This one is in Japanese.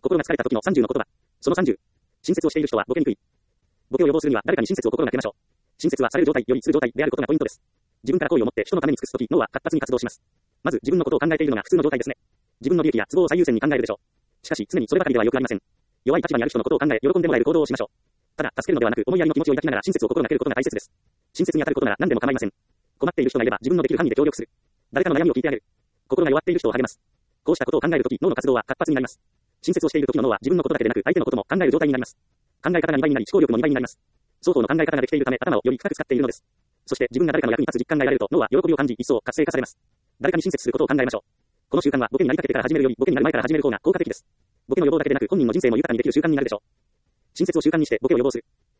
心が疲れた時の30の言葉。その30。親切をしている人はボケにくい。ボケを予防するには誰かに親切を心がけましょう。親切はされる状態よりする状態であることがポイントです。自分から好意を持って人のために尽くすとき、脳は活発に活動します。まず自分のことを考えているのが普通の状態ですね。自分の利益や都合を最優先に考えるでしょう。しかし常にそればかりではよくありません。弱い立場にある人のことを考え喜んでもらえる行動をしましょう。ただ助けるのではなく思いやりの気持ちを抱きながら親切を心がけることが大切です。親切に当たることなら何でも構いません。困っている人がいれば自分のできる範囲で協力する。誰かの悩みを聞いてあげる。心が弱っている人を励ます。こうしたことを考えるとき脳の活動は活発になります。親切をしているときの脳は自分のことだけでなく相手のことも考える状態になります。考え方が2倍になり思考力も2倍になります。双方の考え方ができているため頭をより深く使っているのです。そして自分が誰かの役に立つ実感が得られると脳は喜びを感じ一層活性化されます。誰かに親切することを考えましょう。この習慣はボケになりかけてから始めるよりボケになる前から始める方が効果的です。ボケの予防だけでなく本人の人生も豊かにできる習慣になるでしょう。親切を習慣にしてボケを予防する。